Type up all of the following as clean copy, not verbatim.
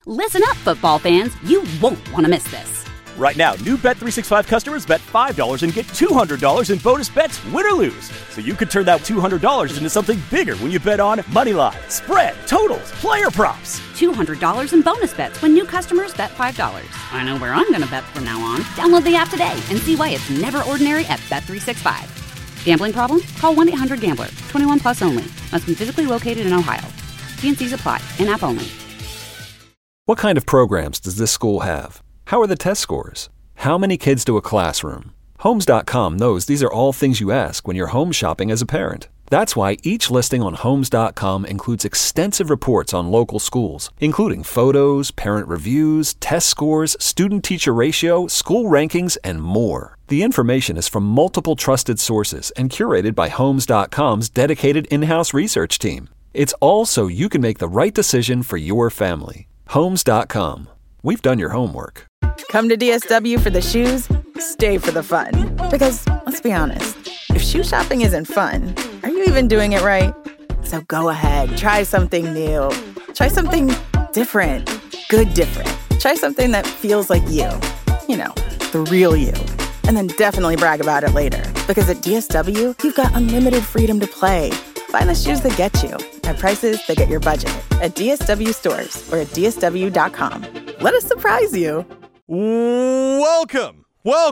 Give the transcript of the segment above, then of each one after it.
Listen up, football fans. You won't want to miss this. Right now, new Bet365 customers bet $5 and get $200 in bonus bets, win or lose. So you could turn that $200 into something bigger when you bet on money line, spread, totals, player props. $200 in bonus bets when new customers bet $5. I know where I'm going to bet from now on. Download the app today and see why it's never ordinary at Bet365. Gambling problem? Call 1-800-GAMBLER. 21 plus only. Must be physically located in Ohio. T&Cs apply. In-app only. What kind of programs does this school have? How are the test scores? How many kids do a classroom? Homes.com knows these are all things you ask when you're home shopping as a parent. That's why each listing on Homes.com includes extensive reports on local schools, including photos, parent reviews, test scores, student-teacher ratio, school rankings, and more. The information is from multiple trusted sources and curated by Homes.com's dedicated in-house research team. It's all so you can make the right decision for your family. Homes.com. We've done your homework. Come to DSW for the shoes, stay for the fun. Because, let's be honest, if shoe shopping isn't fun, are you even doing it right? So go ahead, try something new. Try something different. Good different. Try something that feels like you. You know, the real you. And then definitely brag about it later. Because at DSW, you've got unlimited freedom to play. Find the shoes that get you at prices that get your budget at DSW stores or at DSW.com. Let us surprise you. Welcome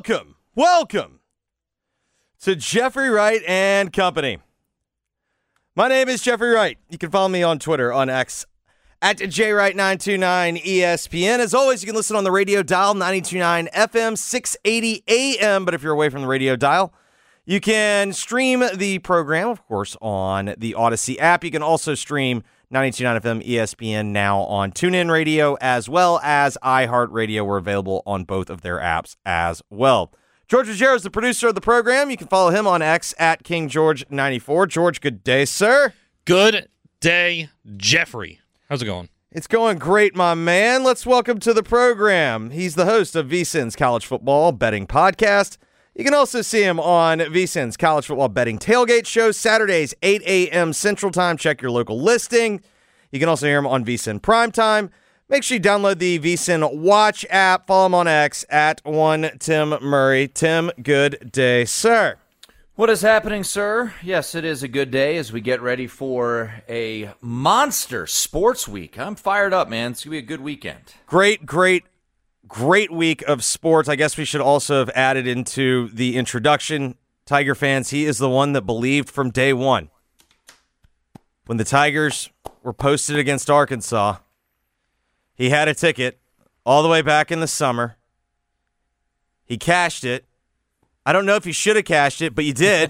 to Jeffrey Wright and Company. My name is Jeffrey Wright. You can follow me on Twitter, on X, at JWright929ESPN. As always, you can listen on the radio dial, 92.9 FM, 680 AM. But if you're away from the radio dial, you can stream the program, of course, on the Odyssey app. You can also stream 92.9 FM ESPN now on TuneIn Radio as well as iHeartRadio. We're available on both of their apps as well. George Ruggiero is the producer of the program. You can follow him on X at KingGeorge94. George, good day, sir. Good day, Jeffrey. How's it going? It's going great, my man. Let's welcome to the program. He's the host of VSiN's College Football Betting Podcast. You can also see him on VSiN's College Football Betting Tailgate Show, Saturdays, 8 a.m. Central Time. Check your local listing. You can also hear him on VSiN Primetime. Make sure you download the VSiN Watch app. Follow him on X at @1TimMurray. Tim, good day, sir. What is happening, sir? Yes, it is a good day as we get ready for a monster sports week. I'm fired up, man. It's going to be a good weekend. Great week of sports. I guess we should also have added into the introduction, Tiger fans, he is the one that believed from day one. When the Tigers were posted against Arkansas, he had a ticket all the way back in the summer. He cashed it. I don't know if you should have cashed it, but you did.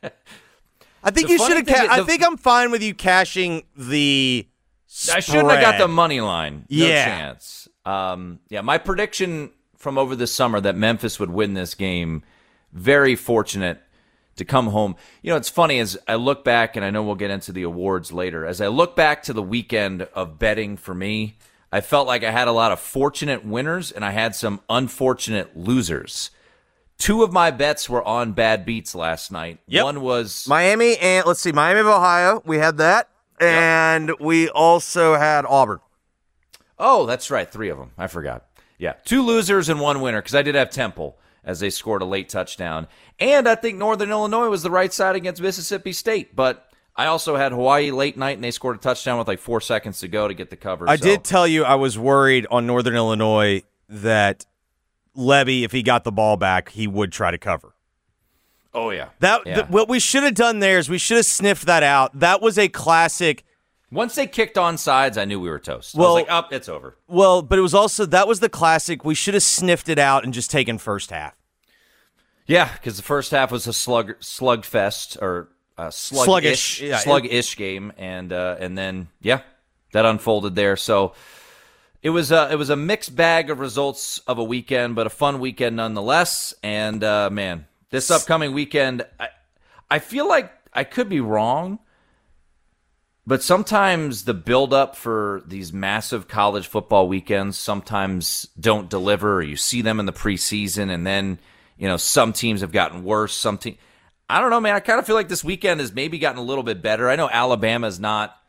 I think you should have. I think I'm fine with you cashing the spread. I shouldn't have got the money line. No Yeah. chance. My prediction from over the summer that Memphis would win this game, very fortunate to come home. You know, it's funny as I look back, and I know we'll get into the awards later, as I look back to the weekend of betting for me, I felt like I had a lot of fortunate winners and I had some unfortunate losers. Two of my bets were on bad beats last night. Yep. One was Miami and, Miami of Ohio. We had that. And we also had Auburn. Oh, that's right. Three of them. I forgot. Yeah. Two losers and one winner because I did have Temple as they scored a late touchdown. And I think Northern Illinois was the right side against Mississippi State. But I also had Hawaii late night, and they scored a touchdown with like 4 seconds to go to get the cover. I did tell you I was worried on Northern Illinois that Levy, if he got the ball back, he would try to cover. Oh, yeah. What we should have done there is we should have sniffed that out. That was a classic. Once they kicked on sides, I knew we were toast. Well, I was like, it's over. Well, but it was also, that was the classic. We should have sniffed it out and just taken first half. Yeah, because the first half was a slugfest or sluggish game, and then that unfolded there. So it was a mixed bag of results of a weekend, but a fun weekend nonetheless. And man, this upcoming weekend, I feel like I could be wrong, but sometimes the build-up for these massive college football weekends sometimes don't deliver. Or you see them in the preseason, and then some teams have gotten worse. I don't know, man. I kind of feel like this weekend has maybe gotten a little bit better. I know Alabama's not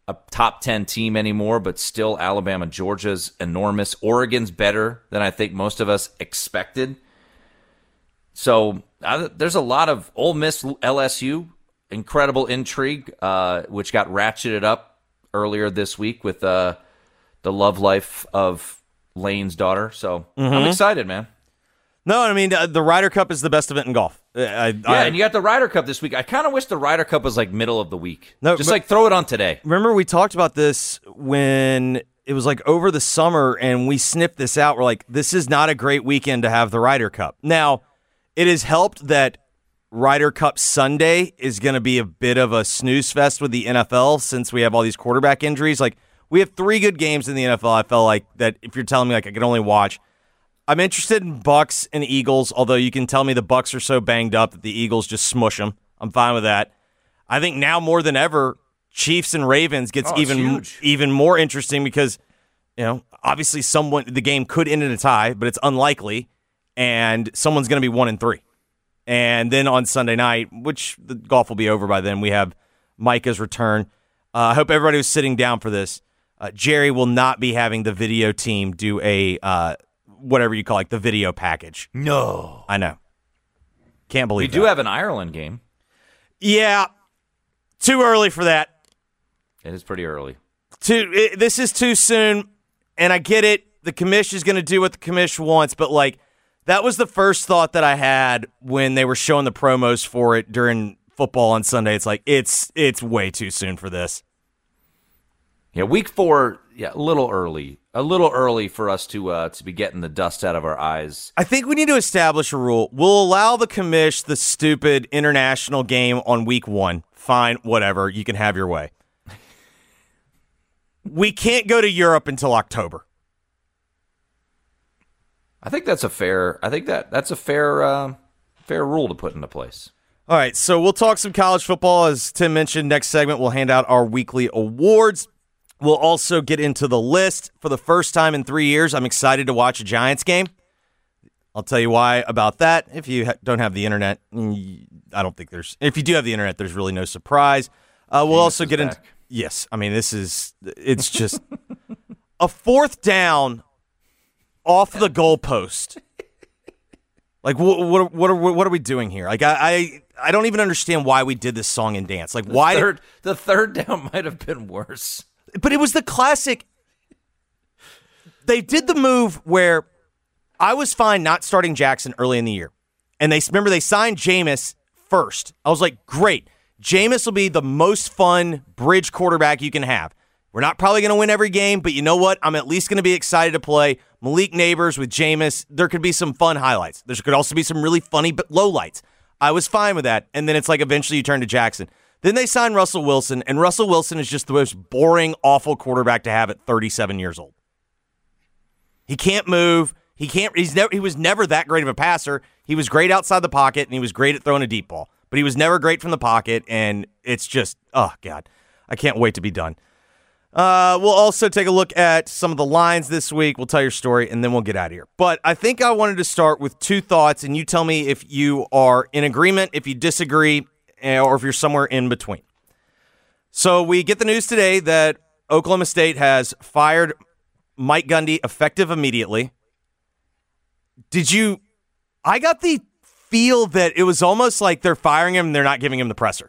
a top 10 team anymore, but still Alabama, Georgia's enormous. Oregon's better than I think most of us expected. So there's a lot of Ole Miss, LSU, incredible intrigue, which got ratcheted up earlier this week with the love life of Lane's daughter. So I'm excited, man. No, I mean, the Ryder Cup is the best event in golf. And you got the Ryder Cup this week. I kind of wish the Ryder Cup was like middle of the week. No, just like throw it on today. Remember we talked about this when it was like over the summer and we sniffed this out. We're like, this is not a great weekend to have the Ryder Cup. Now, it has helped that Ryder Cup Sunday is going to be a bit of a snooze fest with the NFL since we have all these quarterback injuries. Like, we have 3 good games in the NFL. I felt like that if you're telling me like I could only watch. I'm interested in Bucks and Eagles, although you can tell me the Bucks are so banged up that the Eagles just smush them. I'm fine with that. I think now more than ever, Chiefs and Ravens gets even more interesting because, obviously the game could end in a tie, but it's unlikely, and someone's going to be 1-3. And then on Sunday night, which the golf will be over by then, we have Micah's return. I hope everybody was sitting down for this. Jerry will not be having the video team do a whatever you call the video package. No. I know. Can't believe we do have an Ireland game. Yeah. Too early for that. It is pretty early. This is too soon, and I get it. The commission is going to do what the commission wants, but that was the first thought that I had when they were showing the promos for it during football on Sunday. It's like, it's way too soon for this. Yeah, week 4, a little early. A little early for us to be getting the dust out of our eyes. I think we need to establish a rule. We'll allow the commish the stupid international game on week 1. Fine, whatever. You can have your way. We can't go to Europe until October. I think that's a fair. That's a fair rule to put into place. All right, so we'll talk some college football. As Tim mentioned, next segment we'll hand out our weekly awards. We'll also get into the list. For the first time in 3 years, I'm excited to watch a Giants game. I'll tell you why about that. If you don't have the internet, I don't think there's. If you do have the internet, there's really no surprise. We'll also get into. Yes, I mean it's just a 4th down off the goalpost. Like what are we doing here? Like I don't even understand why we did this song and dance. Like why the third down might have been worse. But it was the classic. They did the move where I was fine not starting Jackson early in the year. And they signed Jameis first. I was like, great. Jameis will be the most fun bridge quarterback you can have. We're not probably going to win every game, but you know what? I'm at least going to be excited to play Malik Neighbors with Jameis. There could be some fun highlights. There could also be some really funny but lowlights. I was fine with that. And then it's like eventually you turn to Jackson. Then they signed Russell Wilson, and Russell Wilson is just the most boring, awful quarterback to have at 37 years old. He can't move. He was never that great of a passer. He was great outside the pocket, and he was great at throwing a deep ball. But he was never great from the pocket, and it's just, oh, God. I can't wait to be done. We'll also take a look at some of the lines this week. We'll tell your story, and then we'll get out of here. But I think I wanted to start with 2 thoughts, and you tell me if you are in agreement, if you disagree, or if you're somewhere in between. So we get the news today that Oklahoma State has fired Mike Gundy effective immediately. I got the feel that it was almost like they're firing him and they're not giving him the presser.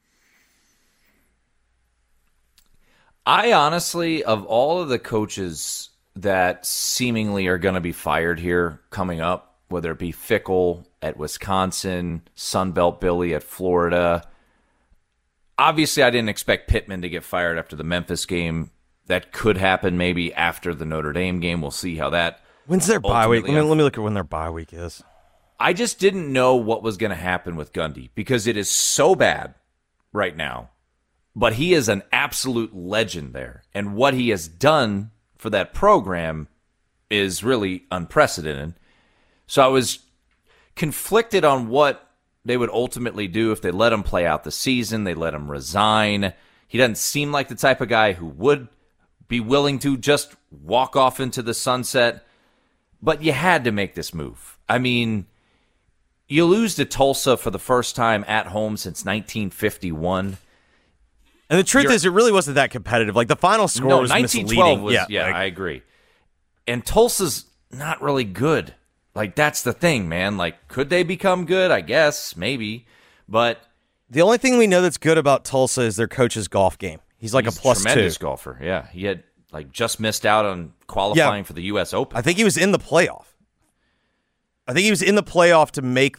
I honestly, of all of the coaches that seemingly are going to be fired here coming up, whether it be Fickell at Wisconsin, Sunbelt Billy at Florida. Obviously, I didn't expect Pittman to get fired after the Memphis game. That could happen maybe after the Notre Dame game. We'll see how that. When's their bye week? Let me look at when their bye week is. I just didn't know what was going to happen with Gundy because it is so bad right now. But he is an absolute legend there. And what he has done for that program is really unprecedented. So I was conflicted on what they would ultimately do if they let him play out the season, they let him resign. He doesn't seem like the type of guy who would be willing to just walk off into the sunset. But you had to make this move. I mean, you lose to Tulsa for the first time at home since 1951. And the truth is, it really wasn't that competitive. Like, the final score was 19-12 misleading. I agree. And Tulsa's not really good. Like, that's the thing, man. Like, could they become good? I guess, maybe. But the only thing we know that's good about Tulsa is their coach's golf game. He's like a +2. Tremendous golfer, yeah. He had, like, just missed out on qualifying for the U.S. Open. I think he was in the playoff. I think he was in the playoff to make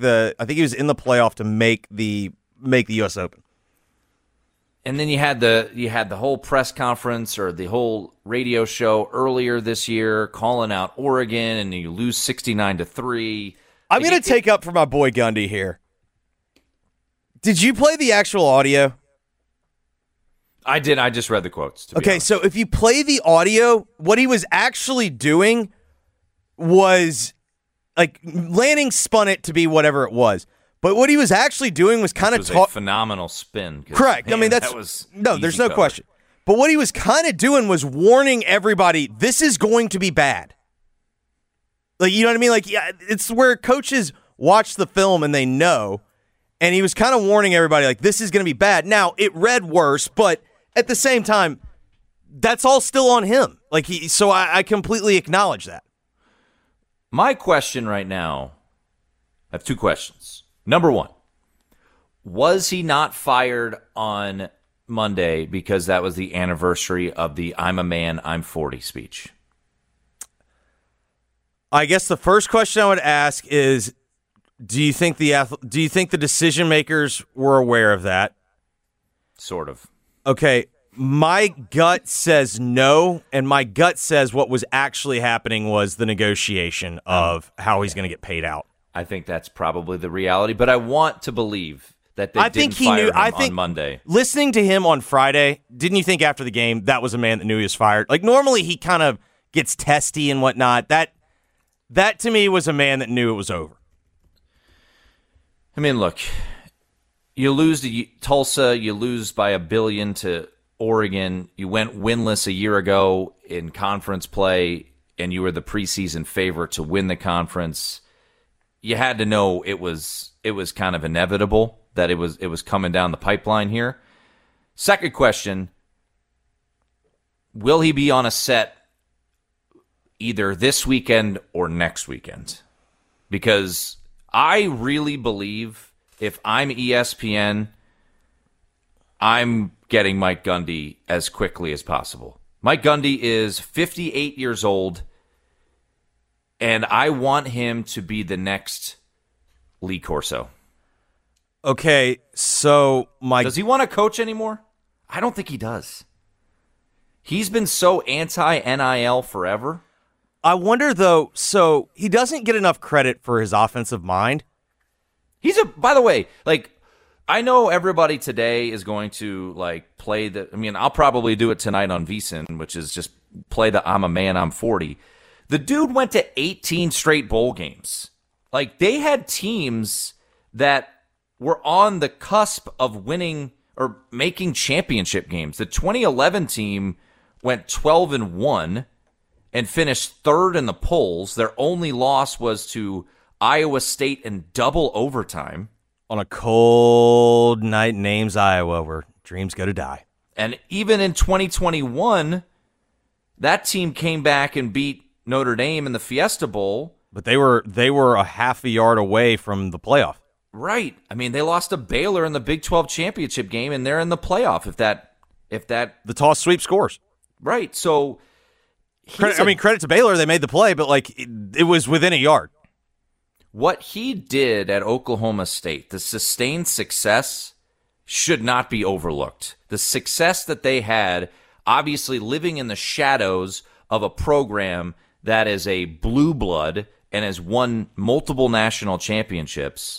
the U.S. Open. And then you had the whole press conference or the whole radio show earlier this year calling out Oregon, and you lose 69-3. I'm going to take up for my boy Gundy here. Did you play the actual audio? I did. I just read the quotes. Okay, so if you play the audio, what he was actually doing was, like, Lanning spun it to be whatever it was. But what he was actually doing was kind of a phenomenal spin. Correct. Man, I mean, there's no question. But what he was kind of doing was warning everybody, this is going to be bad. Like, you know what I mean? Like, yeah, it's where coaches watch the film and they know. And he was kind of warning everybody, like, this is going to be bad. Now, it read worse, but at the same time, that's all still on him. Like, so I completely acknowledge that. My question right now, I have two questions. Number one, was he not fired on Monday because that was the anniversary of the I'm a man, I'm 40 speech? I guess the first question I would ask is, do you think the decision makers were aware of that? Sort of. Okay, my gut says no, and my gut says what was actually happening was the negotiation of how he's going to get paid out. I think that's probably the reality, but I want to believe that they didn't fire him on Monday. Listening to him on Friday, didn't you think after the game that was a man that knew he was fired? Like, normally he kind of gets testy and whatnot. That to me was a man that knew it was over. I mean, look, you lose to Tulsa, you lose by $1 billion to Oregon. You went winless a year ago in conference play, and you were the preseason favorite to win the conference. You had to know it was kind of inevitable that it was coming down the pipeline here. Second question, will he be on a set either this weekend or next weekend? Because I really believe if I'm ESPN, I'm getting Mike Gundy as quickly as possible. Mike Gundy is 58 years old, and I want him to be the next Lee Corso. Okay, so does he want to coach anymore? I don't think he does. He's been so anti-NIL forever. I wonder, though, so he doesn't get enough credit for his offensive mind. By the way, like, I know everybody today is going to, like, play I'll probably do it tonight on VSiN, which is just play the I'm a man, I'm 40. The dude went to 18 straight bowl games. Like, they had teams that were on the cusp of winning or making championship games. The 2011 team went 12-1 and finished third in the polls. Their only loss was to Iowa State in double overtime. On a cold night in Ames, Iowa, where dreams go to die. And even in 2021, that team came back and beat Notre Dame in the Fiesta Bowl. But they were a half a yard away from the playoff. Right. I mean, they lost to Baylor in the Big 12 championship game, and they're in the playoff if that the toss sweep scores. Right. So credit to Baylor, they made the play, but like it was within a yard. What he did at Oklahoma State, the sustained success, should not be overlooked. The success that they had, obviously living in the shadows of a program that is a blue blood and has won multiple national championships.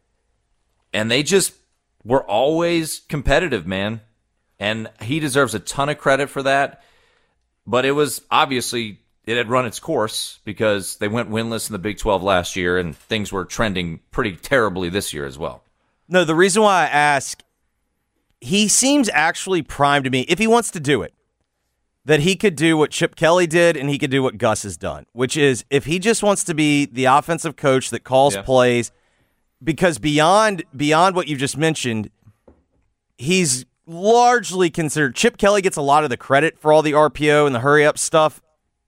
And they just were always competitive, man. And he deserves a ton of credit for that. But it was obviously, it had run its course because they went winless in the Big 12 last year, and things were trending pretty terribly this year as well. No, the reason why I ask, he seems actually primed to me, if he wants to do it, that he could do what Chip Kelly did and he could do what Gus has done, which is if he just wants to be the offensive coach that calls plays, because beyond what you just mentioned, he's largely considered. Chip Kelly gets a lot of the credit for all the RPO and the hurry-up stuff.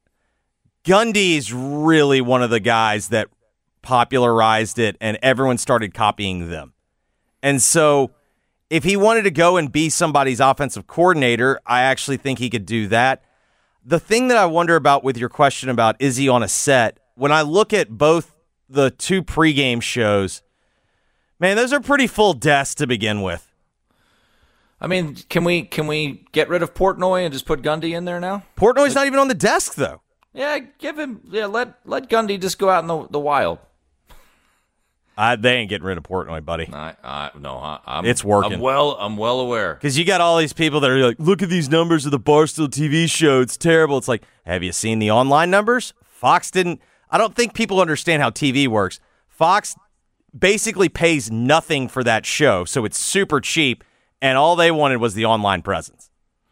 Gundy's really one of the guys that popularized it, and everyone started copying them. And so if he wanted to go and be somebody's offensive coordinator, I actually think he could do that. The thing that I wonder about with your question about is he on a set, when I look at both the two pregame shows, man, those are pretty full desks to begin with. I mean, can we get rid of Portnoy and just put Gundy in there now? Portnoy's not even on the desk, though. Yeah, let Gundy just go out in the wild. They ain't getting rid of Portnoy, buddy. It's working. I'm well aware. Because you got all these people that are like, look at these numbers of the Barstool TV show. It's terrible. It's like, have you seen the online numbers? Fox didn't. I don't think people understand how TV works. Fox basically pays nothing for that show, so it's super cheap, and all they wanted was the online presence.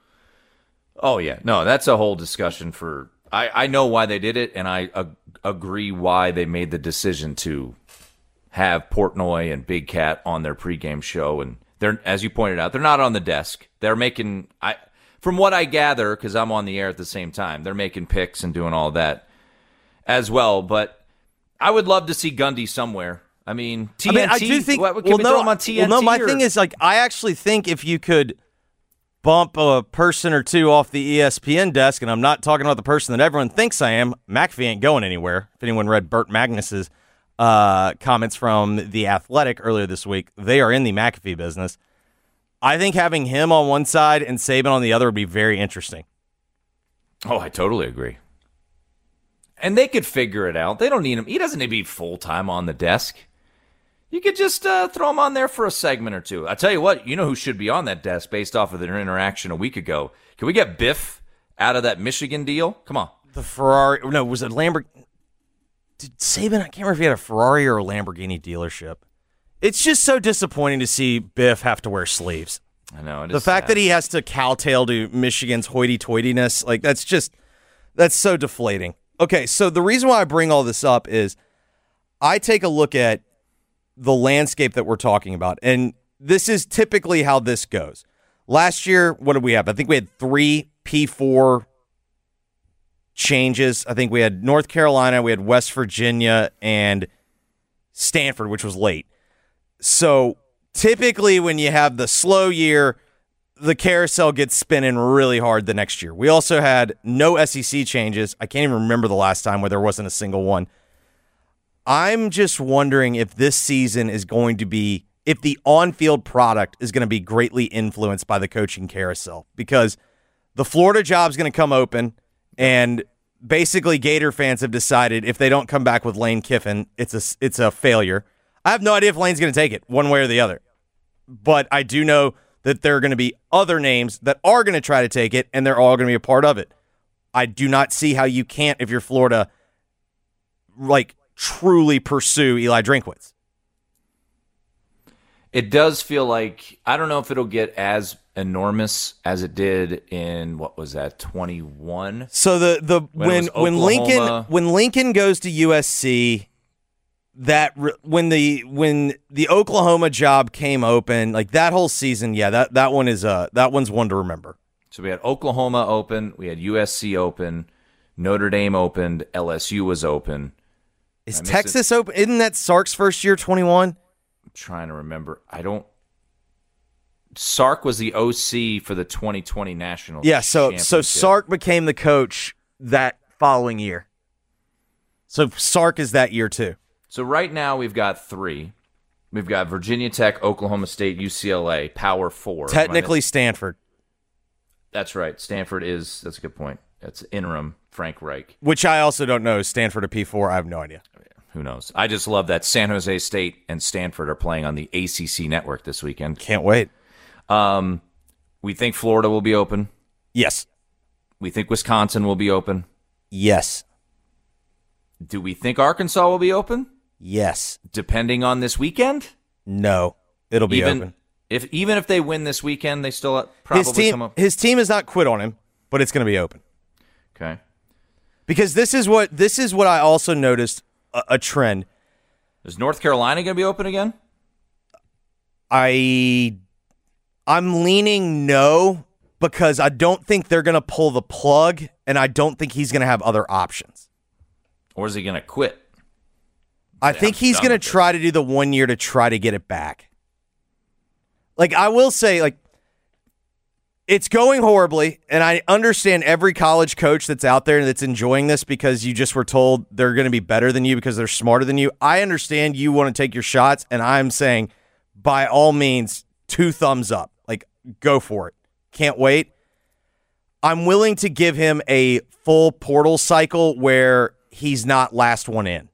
Oh, yeah. No, that's a whole discussion for... I know why they did it, and I agree why they made the decision to have Portnoy and Big Cat on their pregame show, and they're, as you pointed out, they're not on the desk. They're making, from what I gather, because I'm on the air at the same time, they're making picks and doing all that as well. But I would love to see Gundy somewhere. I mean, TNT. I do think. Can we throw him on TNT? Well, no, my thing is, like, I actually think if you could bump a person or two off the ESPN desk, and I'm not talking about the person that everyone thinks I am. McAfee ain't going anywhere. If anyone read Burt Magnus's comments from The Athletic earlier this week, they are in the McAfee business. I think having him on one side and Saban on the other would be very interesting. Oh, I totally agree. And they could figure it out. They don't need him. He doesn't need to be full-time on the desk. You could just throw him on there for a segment or two. I tell you what, you know who should be on that desk based off of their interaction a week ago? Can we get Biff out of that Michigan deal? Come on. The Ferrari. No, was it Lamborghini? Did Saban, I can't remember if he had a Ferrari or a Lamborghini dealership. It's just so disappointing to see Biff have to wear sleeves. I know. The fact that he has to cowtail to Michigan's hoity-toityness, like, that's so deflating. Okay, so the reason why I bring all this up is I take a look at the landscape that we're talking about, and this is typically how this goes. Last year, what did we have? I think we had 3 P4 changes. I think we had North Carolina, we had West Virginia, and Stanford, which was late. So typically when you have the slow year, the carousel gets spinning really hard the next year. We also had no SEC changes. I can't even remember the last time where there wasn't a single one. I'm just wondering if this season is going to be, if the on-field product is going to be greatly influenced by the coaching carousel, because the Florida job's going to come open, and basically Gator fans have decided if they don't come back with Lane Kiffin, it's a failure. I have no idea if Lane's going to take it one way or the other, but I do know that there are going to be other names that are going to try to take it, and they're all going to be a part of it. I do not see how you can't, if you're Florida, like, truly pursue Eli Drinkwitz. It does feel like, I don't know if it'll get as enormous as it did in, what was that, 21? So when Lincoln goes to USC, when the Oklahoma job came open, like that whole season, yeah, that one's one to remember. So we had Oklahoma open, we had USC open, Notre Dame opened, LSU was open. Is Texas open? Isn't that Sark's first year, 21? I'm trying to remember. Sark was the OC for the 2020 National Championship. So Sark became the coach that following year. So Sark is that year too. So right now we've got 3. We've got Virginia Tech, Oklahoma State, UCLA, Power 4. Technically Stanford. That's right. That's a good point. That's interim Frank Reich. Which I also don't know. Is Stanford a P4? I have no idea. Who knows? I just love that San Jose State and Stanford are playing on the ACC network this weekend. Can't wait. We think Florida will be open. Yes. We think Wisconsin will be open. Yes. Do we think Arkansas will be open? Yes. Depending on this weekend? No. It'll be open. Even if they win this weekend, they still probably come up. His team has not quit on him, but it's going to be open. Okay. Because this is what I also noticed a trend. Is North Carolina going to be open again? I I'm leaning no because I don't think they're going to pull the plug, and I don't think he's going to have other options. Or is he going to quit? I think he's going to try to do the 1 year to try to get it back. Like, I will say, like, it's going horribly, and I understand every college coach that's out there that's enjoying this because you just were told they're going to be better than you because they're smarter than you. I understand you want to take your shots, and I'm saying, by all means, 2 thumbs up. Like, go for it. Can't wait. I'm willing to give him a full portal cycle where he's not last one in.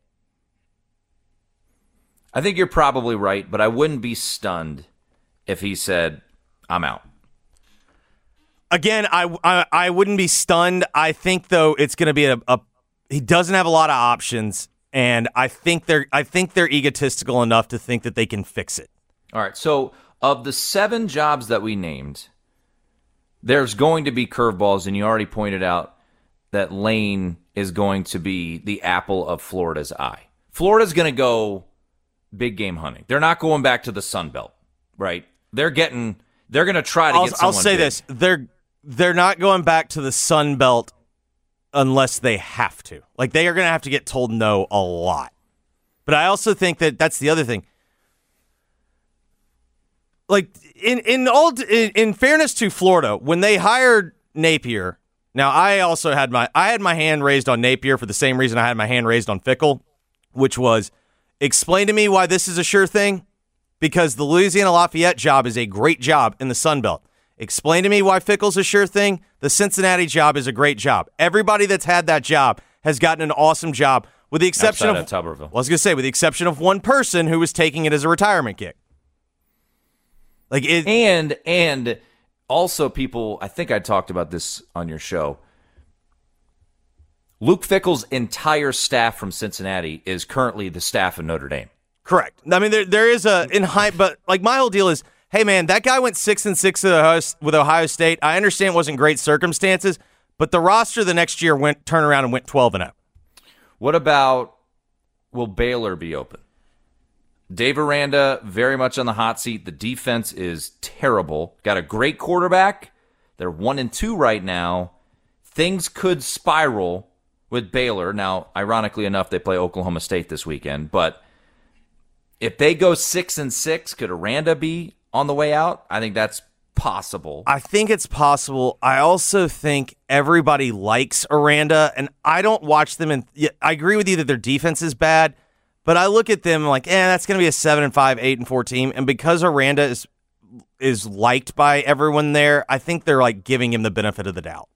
I think you're probably right, but I wouldn't be stunned if he said, I'm out. Again, I wouldn't be stunned. I think, though, it's going to be he doesn't have a lot of options, and I think they're egotistical enough to think that they can fix it. All right, so of the 7 jobs that we named, there's going to be curveballs, and you already pointed out that Lane is going to be the apple of Florida's eye. Florida's going to go big game hunting. They're not going back to the Sun Belt, right? They're going to try to get someone I'll say big. this. They're not going back to the Sun Belt unless they have to. Like, they are going to have to get told no a lot. But I also think that that's the other thing. Like, in fairness to Florida, when they hired Napier, now I also had my hand raised on Napier for the same reason I had my hand raised on Fickell, which was, explain to me why this is a sure thing, because the Louisiana Lafayette job is a great job in the Sun Belt. Explain to me why Fickell's a sure thing. The Cincinnati job is a great job. Everybody that's had that job has gotten an awesome job, with the exception of Tuberville. Well, I was going to say, with the exception of one person who was taking it as a retirement gig. Like it, and also people, I think I talked about this on your show. Luke Fickell's entire staff from Cincinnati is currently the staff of Notre Dame. Correct. I mean, there is but like my whole deal is, hey man, that guy went 6-6 with Ohio State. I understand it wasn't great circumstances, but the roster the next year turned around and went 12-0. What about, will Baylor be open? Dave Aranda, very much on the hot seat. The defense is terrible. Got a great quarterback. They're 1-2 right now. Things could spiral with Baylor. Now, ironically enough, they play Oklahoma State this weekend. But if they go 6-6, could Aranda be on the way out? I think that's possible. I think it's possible. I also think everybody likes Aranda, and I don't watch them. I agree with you that their defense is bad, but I look at them like, that's going to be a 7-5, 8-4 team. And because Aranda is liked by everyone there, I think they're like giving him the benefit of the doubt.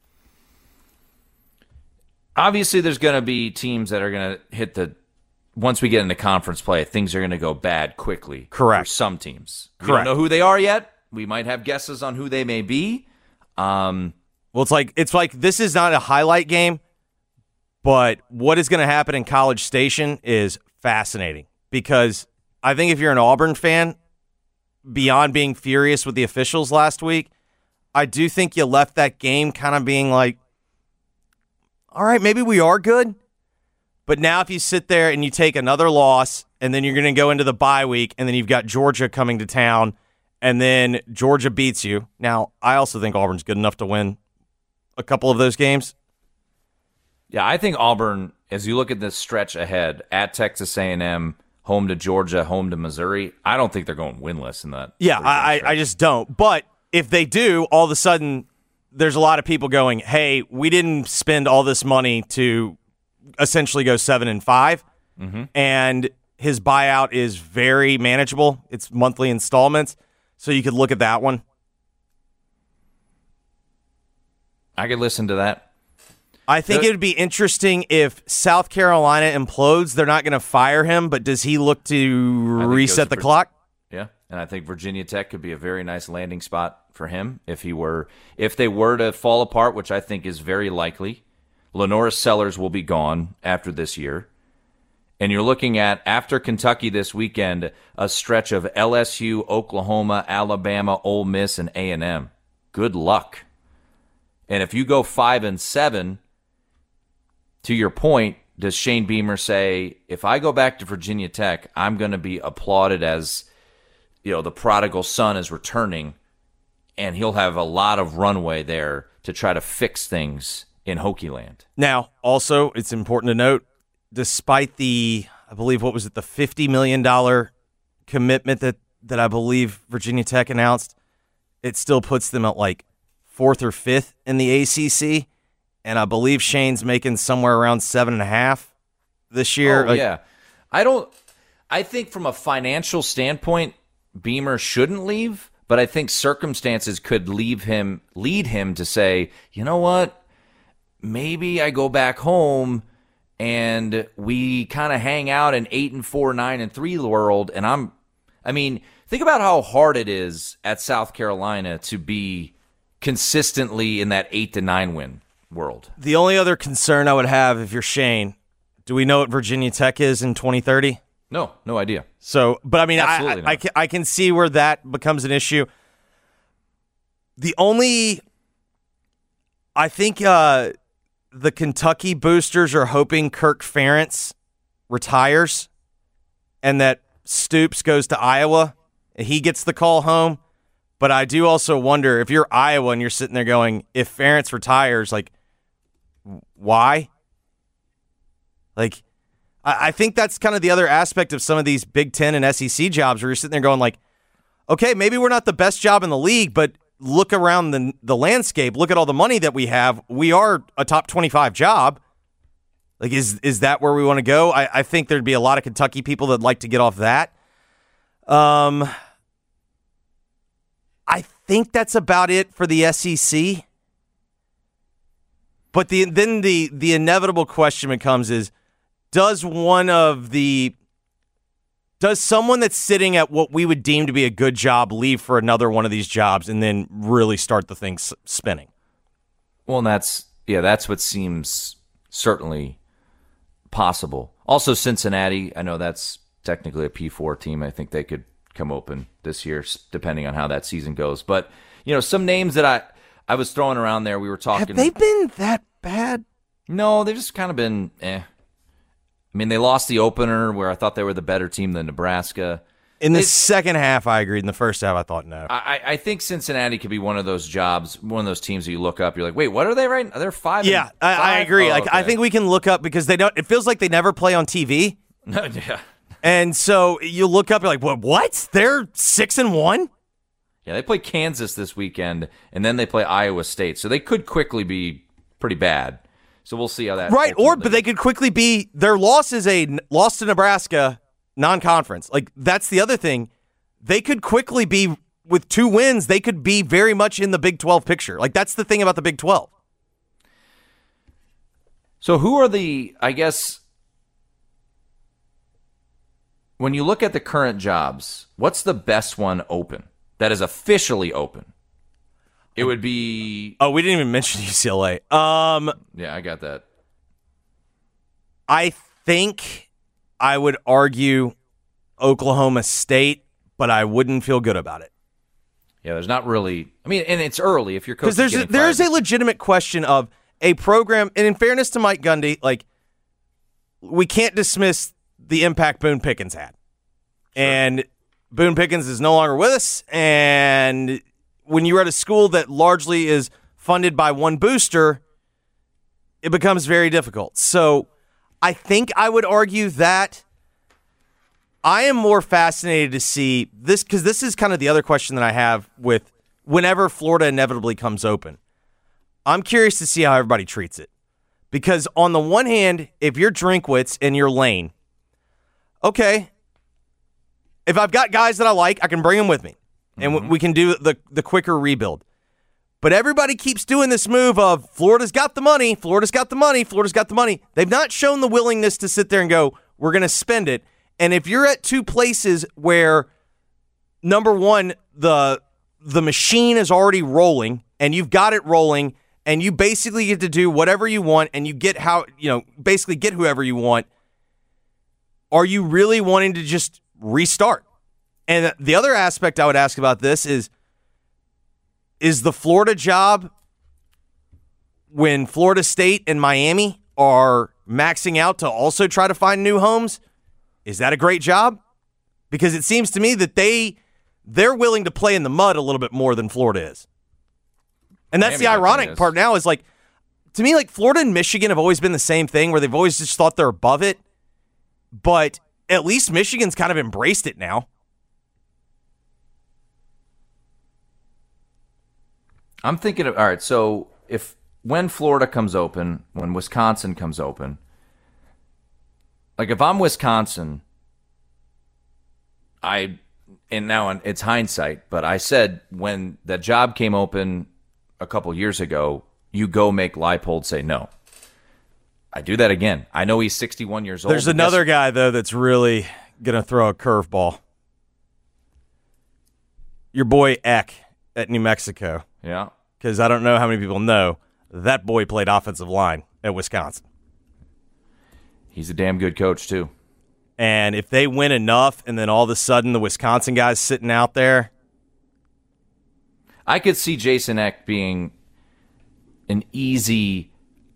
Obviously, there's going to be teams that are going to hit once we get into conference play, things are going to go bad quickly. Correct. For some teams. We Correct. don't know who they are yet. We might have guesses on who they may be. Well, it's like this is not a highlight game, but what is going to happen in College Station is fascinating, because I think if you're an Auburn fan, beyond being furious with the officials last week, I do think you left that game kind of being like, all right, maybe we are good. But now if you sit there and you take another loss, and then you're going to go into the bye week, and then you've got Georgia coming to town, and then Georgia beats you. Now, I also think Auburn's good enough to win a couple of those games. Yeah, I think Auburn, as you look at this stretch ahead, at Texas A&M, home to Georgia, home to Missouri, I don't think they're going winless in that. Yeah, I just don't. But if they do, all of a sudden, there's a lot of people going, hey, we didn't spend all this money to essentially go 7-5, and his buyout is very manageable. It's monthly installments, so you could look at that one. I could listen to that. I think it would be interesting if South Carolina implodes. They're not going to fire him, but does he look to reset the clock? Yeah, and I think Virginia Tech could be a very nice landing spot for him if they were to fall apart, which I think is very likely. Lenora Sellers will be gone after this year. And you're looking at, after Kentucky this weekend, a stretch of LSU, Oklahoma, Alabama, Ole Miss, and A&M. Good luck. And if you go 5-7, to your point, does Shane Beamer say, if I go back to Virginia Tech, I'm going to be applauded as, the prodigal son is returning and he'll have a lot of runway there to try to fix things in Hokie Land. Now, also, it's important to note, despite the, I believe, what was it, the $50 million commitment that I believe Virginia Tech announced, it still puts them at like 4th or 5th in the ACC, and I believe Shane's making somewhere around 7.5 this year. Yeah. I think from a financial standpoint, Beamer shouldn't leave, but I think circumstances could lead him to say, you know what, maybe I go back home and we kind of hang out in 8-4, 9-3 world, and think about how hard it is at South Carolina to be consistently in that 8-9 win world. The only other concern I would have if you're Shane, do we know what Virginia Tech is in 2030? No idea. So, but I mean, I can see where that becomes an issue. I think the Kentucky boosters are hoping Kirk Ferentz retires and that Stoops goes to Iowa and he gets the call home. But I do also wonder if you're Iowa and you're sitting there going, if Ferentz retires, like, why? Like, I think that's kind of the other aspect of some of these Big Ten and SEC jobs where you're sitting there going like, okay, maybe we're not the best job in the league, but look around the landscape. Look at all the money that we have. We are a top 25 job. Like, is that where we want to go? I think there'd be a lot of Kentucky people that'd like to get off that. I think that's about it for the SEC. But then the inevitable question becomes is, does someone that's sitting at what we would deem to be a good job leave for another one of these jobs and then really start the thing spinning? Well, and that's what seems certainly possible. Also, Cincinnati, I know that's technically a P4 team. I think they could come open this year, depending on how that season goes. But, some names that I was throwing around there, we were talking. Have they been that bad? No, they've just kind of been I mean, they lost the opener where I thought they were the better team than Nebraska. In the second half, I agreed. In the first half, I thought no. I think Cincinnati could be one of those jobs, one of those teams that you look up, you're like, wait, what are they right now? They're 5. Yeah, I agree. Oh, okay. I think we can look up because they don't. It feels like they never play on TV. Yeah. And so you look up, you're like, what? They're 6-1? Yeah, they play Kansas this weekend, and then they play Iowa State. So they could quickly be pretty bad. So we'll see how that. Right, but they could quickly be. Their loss is a loss to Nebraska, non-conference. Like, that's the other thing. They could quickly be, with 2 wins, they could be very much in the Big 12 picture. Like, that's the thing about the Big 12. So who are I guess, when you look at the current jobs, what's the best one open that is officially open? It would be. Oh, we didn't even mention UCLA. Yeah, I got that. I think I would argue Oklahoma State, but I wouldn't feel good about it. Yeah, there's not really. I mean, and it's early if you're coaching. Because there's a legitimate question of a program, and in fairness to Mike Gundy, like, we can't dismiss the impact Boone Pickens had, and Boone Pickens is no longer with us, and when you're at a school that largely is funded by one booster, it becomes very difficult. So I think I would argue that I am more fascinated to see this, because this is kind of the other question that I have with whenever Florida inevitably comes open. I'm curious to see how everybody treats it. Because on the one hand, if you're Drinkwitz and you're Lane, okay, if I've got guys that I like, I can bring them with me. And we can do the quicker rebuild. But everybody keeps doing this move of Florida's got the money, Florida's got the money, Florida's got the money. They've not shown the willingness to sit there and go, we're going to spend it. And if you're at 2 places where, number one, the machine is already rolling and you've got it rolling and you basically get to do whatever you want and you get basically get whoever you want, are you really wanting to just restart? And the other aspect I would ask about this is the Florida job, when Florida State and Miami are maxing out to also try to find new homes, is that a great job? Because it seems to me that they're willing to play in the mud a little bit more than Florida is. And that's Miami the ironic is. part now is like, to me, like Florida and Michigan have always been the same thing where they've always just thought they're above it. But at least Michigan's kind of embraced it now. I'm thinking of, all right, so when Florida comes open, when Wisconsin comes open, like if I'm Wisconsin, and now it's hindsight, but I said when that job came open a couple years ago, you go make Leipold say no. I do that again. I know he's 61 years old. There's another guy, though, that's really going to throw a curveball. Your boy Eck at New Mexico. Yeah. Because I don't know how many people know that boy played offensive line at Wisconsin. He's a damn good coach, too. And if they win enough and then all of a sudden the Wisconsin guy's sitting out there. I could see Jason Eck being an easy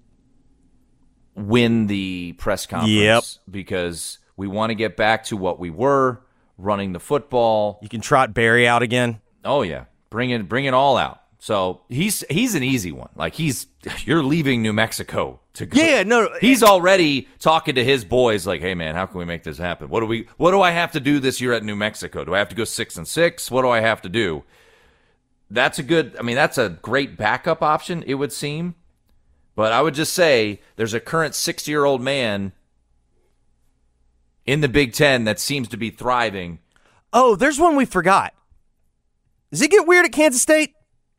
win the press conference because we want to get back to what we were, running the football. You can trot Barry out again. Oh, yeah. Bring it all out. So he's an easy one. Like you're leaving New Mexico to go. Yeah, no. He's already talking to his boys like, hey man, how can we make this happen? What do I have to do this year at New Mexico? Do I have to go 6-6? What do I have to do? That's a great backup option, it would seem. But I would just say there's a current 60-year-old man in the Big Ten that seems to be thriving. Oh, there's one we forgot. Does it get weird at Kansas State?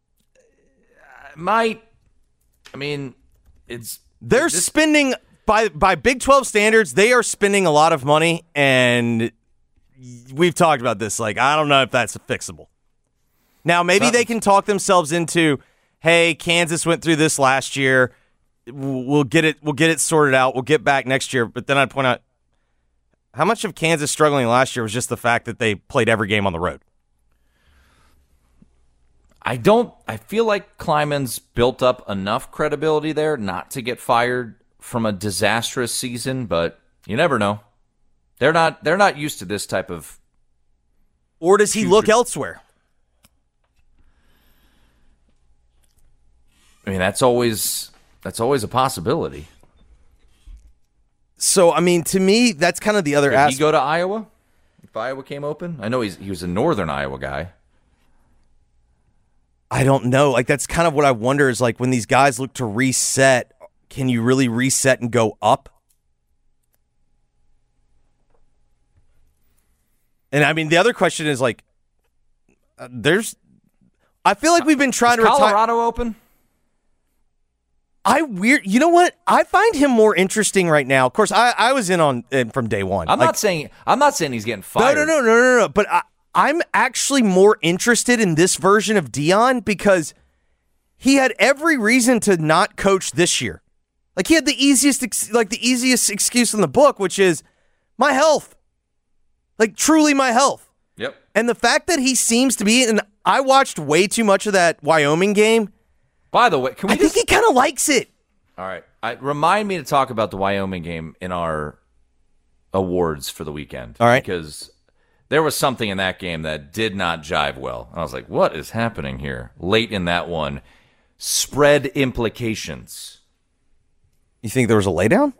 They're spending by Big 12 standards, they are spending a lot of money, and we've talked about this. Like, I don't know if that's fixable. Now, maybe they can talk themselves into, hey, Kansas went through this last year. We'll get it sorted out. We'll get back next year. But then I'd point out, how much of Kansas struggling last year was just the fact that they played every game on the road? I feel like Kleiman's built up enough credibility there not to get fired from a disastrous season, but you never know. They're not used to this type of. Or does he look elsewhere? I mean, that's always a possibility. So, I mean, to me, that's kind of the other aspect. Did he go to Iowa? If Iowa came open? I know he was a northern Iowa guy. I don't know. Like, that's kind of what I wonder is, like, when these guys look to reset, can you really reset and go up? And, I mean, the other question is, like, I feel like we've been trying to retire. Colorado open? You know what? I find him more interesting right now. Of course, I was in from day one. I'm not saying he's getting fired. No. But I'm actually more interested in this version of Deion because he had every reason to not coach this year. Like, he had the easiest excuse in the book, which is my health. Like, truly my health. Yep. And the fact that he seems to be, and I watched way too much of that Wyoming game. By the way, I think he kind of likes it. All right. Remind me to talk about the Wyoming game in our awards for the weekend. All right. Because there was something in that game that did not jive well. And I was like, what is happening here? Late in that one. Spread implications. You think there was a laydown?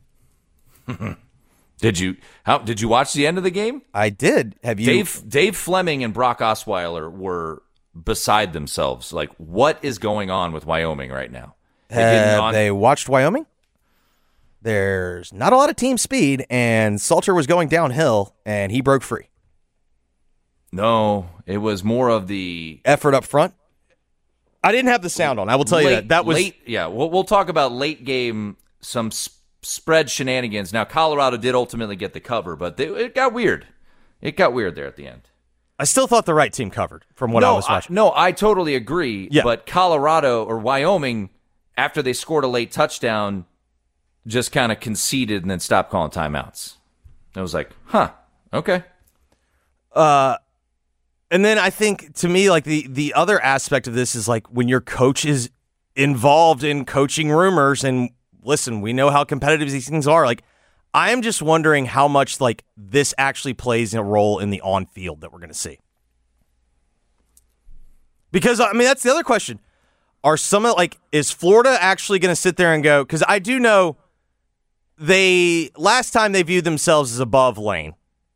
Did you watch the end of the game? I did. Have you? Dave Fleming and Brock Osweiler were beside themselves. Like, what is going on with Wyoming right now? They watched Wyoming? There's not a lot of team speed, and Salter was going downhill, and he broke free. No, it was more of the effort up front. I didn't have the sound on. I will tell you that was late. Yeah, we'll talk about late game, some spread shenanigans. Now, Colorado did ultimately get the cover, but it got weird. It got weird there at the end. I still thought the right team covered from what I was watching. I totally agree. Yeah. But Colorado or Wyoming, after they scored a late touchdown, just kind of conceded and then stopped calling timeouts. I was like, okay. And then I think, to me, like the other aspect of this is like when your coach is involved in coaching rumors, and listen, we know how competitive these things are. Like, I am just wondering how much like this actually plays a role in the on-field that we're going to see. Because, I mean, that's the other question. Is Florida actually going to sit there and go, because I do know last time they viewed themselves as above Lane.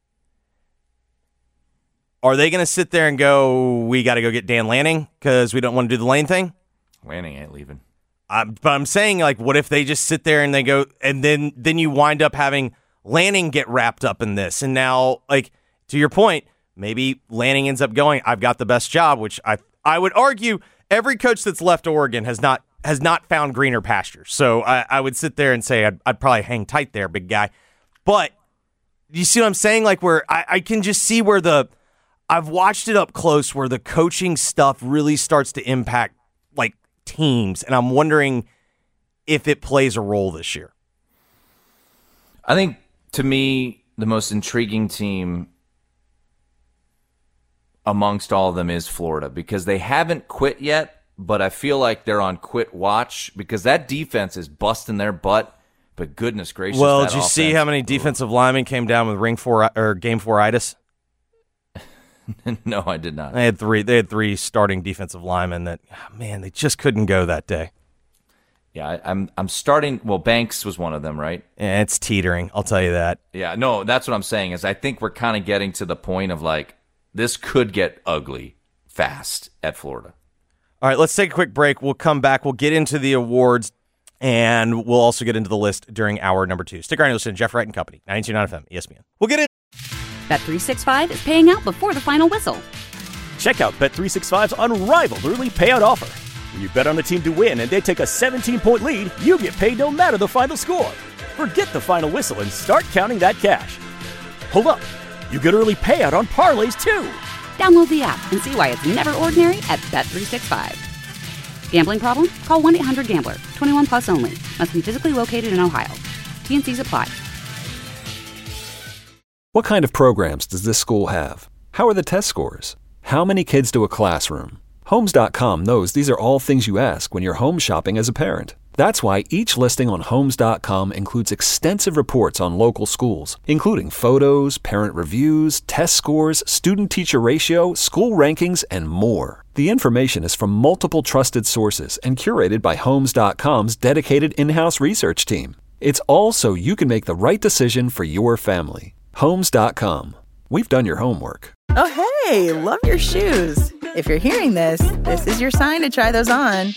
Are they going to sit there and go, we got to go get Dan Lanning because we don't want to do the Lane thing? Lanning ain't leaving. But I'm saying, what if they just sit there and they go, and then you wind up having Lanning get wrapped up in this. And now, to your point, maybe Lanning ends up going, I've got the best job, which I would argue every coach that's left Oregon has not found greener pastures. So I would sit there and say I'd probably hang tight there, big guy. But you see what I'm saying? Where I can just see where I've watched it up close where the coaching stuff really starts to impact teams, and I'm wondering if it plays a role this year. I think, to me, the most intriguing team amongst all of them is Florida because they haven't quit yet, but I feel like they're on quit watch because that defense is busting their butt, but goodness gracious. Well, did you see how many defensive linemen came down with game 4-itis? No, I did not. They had three starting defensive linemen that, man, they just couldn't go that day. Yeah, I'm starting. Well, Banks was one of them, right? Yeah, it's teetering. I'll tell you that. Yeah, no, that's what I'm saying. Is I think we're kind of getting to the point of this could get ugly fast at Florida. All right, let's take a quick break. We'll come back. We'll get into the awards, and we'll also get into the list during hour number 2. Stick around and listen to Jeff Wright and Company, 92.9 FM, ESPN. We'll get in. Bet365 is paying out before the final whistle. Check out Bet365's unrivaled early payout offer. When you bet on a team to win and they take a 17-point lead, you get paid no matter the final score. Forget the final whistle and start counting that cash. Hold up. You get early payout on parlays, too. Download the app and see why it's never ordinary at Bet365. Gambling problem? Call 1-800-GAMBLER. 21 plus only. Must be physically located in Ohio. T&Cs apply. What kind of programs does this school have? How are the test scores? How many kids do a classroom? Homes.com knows these are all things you ask when you're home shopping as a parent. That's why each listing on Homes.com includes extensive reports on local schools, including photos, parent reviews, test scores, student-teacher ratio, school rankings, and more. The information is from multiple trusted sources and curated by Homes.com's dedicated in-house research team. It's all so you can make the right decision for your family. Homes.com. We've done your homework. Oh, hey, love your shoes. If you're hearing this, this is your sign to try those on.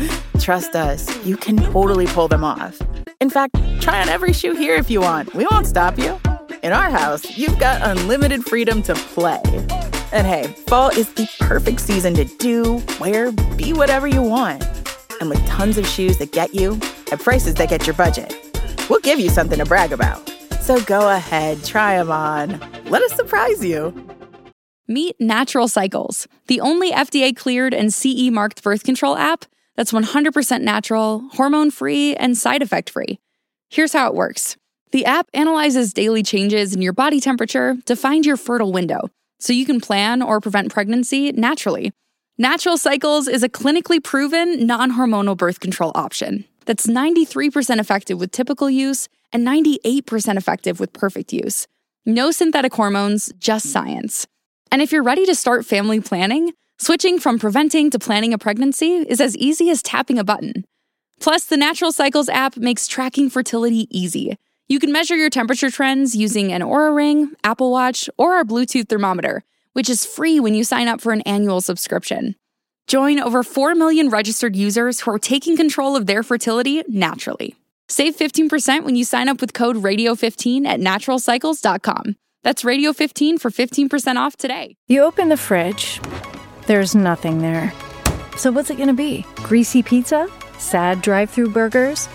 Trust us, you can totally pull them off. In fact, try on every shoe here if you want. We won't stop you. In our house, you've got unlimited freedom to play. And hey, fall is the perfect season to do, wear, be whatever you want. And with tons of shoes that get you at prices that get your budget, we'll give you something to brag about. So go ahead, try them on. Let us surprise you. Meet Natural Cycles, the only FDA-cleared and CE-marked birth control app that's 100% natural, hormone-free, and side effect-free. Here's how it works. The app analyzes daily changes in your body temperature to find your fertile window, so you can plan or prevent pregnancy naturally. Natural Cycles is a clinically proven, non-hormonal birth control option that's 93% effective with typical use and 98% effective with perfect use. No synthetic hormones, just science. And if you're ready to start family planning, switching from preventing to planning a pregnancy is as easy as tapping a button. Plus, the Natural Cycles app makes tracking fertility easy. You can measure your temperature trends using an Oura Ring, Apple Watch, or our Bluetooth thermometer, which is free when you sign up for an annual subscription. Join over 4 million registered users who are taking control of their fertility naturally. Save 15% when you sign up with code RADIO15 at naturalcycles.com. That's Radio15 for 15% off today. You open the fridge, there's nothing there. So what's it gonna be? Greasy pizza? Sad drive-thru burgers?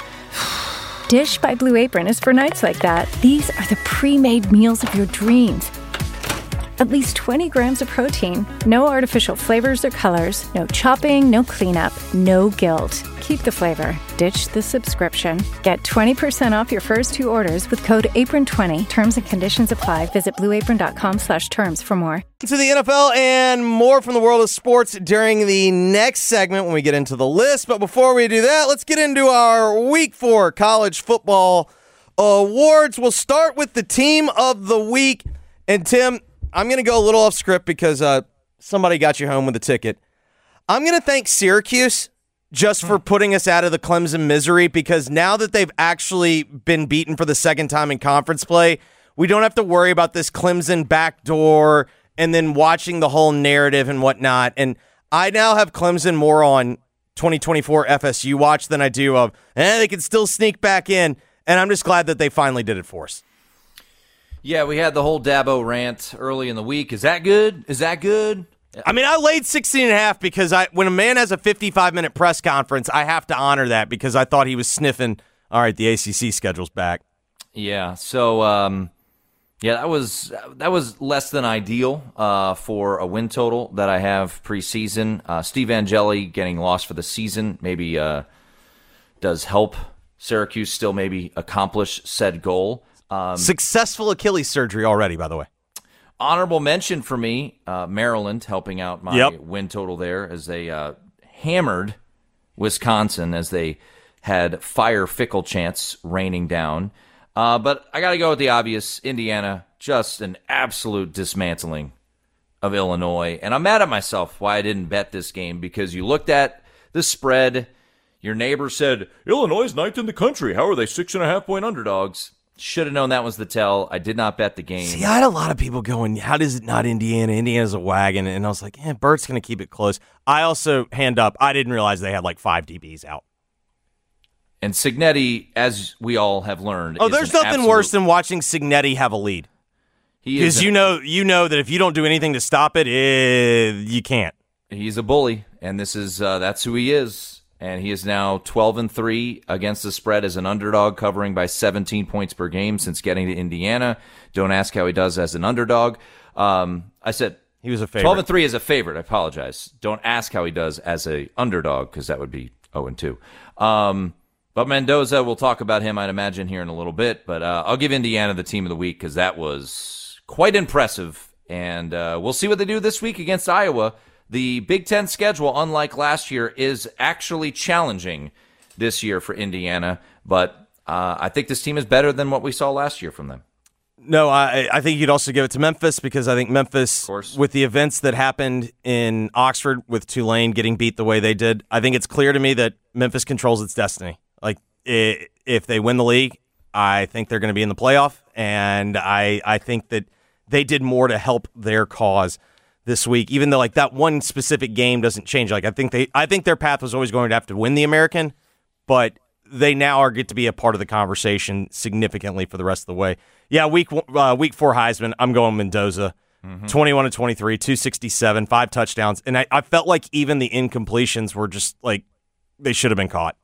Dish by Blue Apron is for nights like that. These are the pre-made meals of your dreams. At least 20 grams of protein, no artificial flavors or colors, no chopping, no cleanup, no guilt. Keep the flavor. Ditch the subscription. Get 20% off your first 2 orders with code APRON20. Terms and conditions apply. Visit blueapron.com/terms for more. To the NFL and more from the world of sports during the next segment when we get into the list. But before we do that, let's get into our Week 4 college football awards. We'll start with the team of the week. And Tim, I'm going to go a little off script because somebody got you home with a ticket. I'm going to thank Syracuse just for putting us out of the Clemson misery, because now that they've actually been beaten for the second time in conference play, we don't have to worry about this Clemson backdoor and then watching the whole narrative and whatnot. And I now have Clemson more on 2024 FSU watch than I do of, they can still sneak back in. And I'm just glad that they finally did it for us. Yeah, we had the whole Dabo rant early in the week. Is that good? Is that good? I mean, I laid 16.5 because when a man has a 55-minute press conference, I have to honor that because I thought he was sniffing, all right, the ACC schedule's back. Yeah, so, that was less than ideal for a win total that I have preseason. Steve Angeli getting lost for the season maybe does help Syracuse still maybe accomplish said goal. Successful Achilles surgery already, by the way. Honorable mention for me, Maryland helping out my win total there as they hammered Wisconsin as they had fire fickle chants raining down. But I got to go with the obvious. Indiana, just an absolute dismantling of Illinois. And I'm mad at myself why I didn't bet this game, because you looked at the spread. Your neighbor said, Illinois is 9th in the country. How are they 6.5-point underdogs? Should have known that was the tell. I did not bet the game. See, I had a lot of people going, how does it not Indiana? Indiana's a wagon. And I was like, Bert's going to keep it close. I also, hand up, I didn't realize they had like 5 DBs out. And Cignetti, as we all have learned, there's nothing worse than watching Cignetti have a lead. Because you know that if you don't do anything to stop it, you can't. He's a bully, and this is that's who he is. And he is now 12-3 against the spread as an underdog, covering by 17 points per game since getting to Indiana. Don't ask how he does as an underdog. I said he was a favorite. 12-3 as a favorite. I apologize. Don't ask how he does as a underdog, because that would be 0-2. But Mendoza, we'll talk about him, I'd imagine, here in a little bit. But I'll give Indiana the team of the week because that was quite impressive. And we'll see what they do this week against Iowa. The Big Ten schedule, unlike last year, is actually challenging this year for Indiana. But I think this team is better than what we saw last year from them. No, I think you'd also give it to Memphis, because I think Memphis, with the events that happened in Oxford with Tulane getting beat the way they did, I think it's clear to me that Memphis controls its destiny. Like, if they win the league, I think they're going to be in the playoff, and I think that they did more to help their cause this week, even though like that one specific game doesn't change. Like I think their path was always going to have to win the American, but they now get to be a part of the conversation significantly for the rest of the way. Yeah, week 4 Heisman, I'm going Mendoza. 21-23, 267, 5 touchdowns, and I felt like even the incompletions were just like they should have been caught.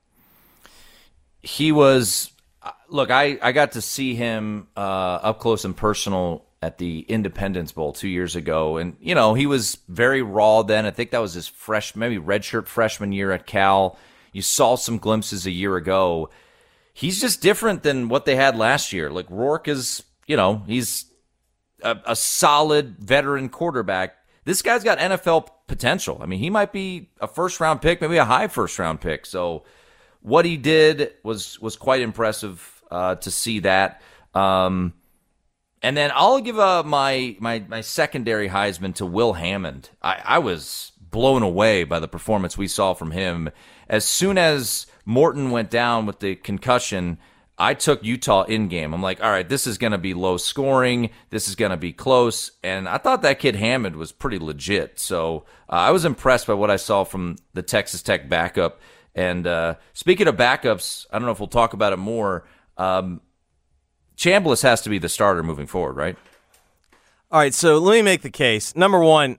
He was, look, I got to see him up close and personal at the Independence Bowl 2 years ago. And, you know, he was very raw then. I think that was his maybe redshirt freshman year at Cal. You saw some glimpses a year ago. He's just different than what they had last year. Like, Rourke is, you know, he's a solid veteran quarterback. This guy's got NFL potential. I mean, he might be a first-round pick, maybe a high first-round pick. So what he did was quite impressive to see that. And then I'll give my secondary Heisman to Will Hammond. I was blown away by the performance we saw from him. As soon as Morton went down with the concussion, I took Utah in-game. I'm like, all right, this is going to be low scoring. This is going to be close. And I thought that kid Hammond was pretty legit. So I was impressed by what I saw from the Texas Tech backup. And speaking of backups, I don't know if we'll talk about it more. Chambliss has to be the starter moving forward, right? All right, so let me make the case. Number one,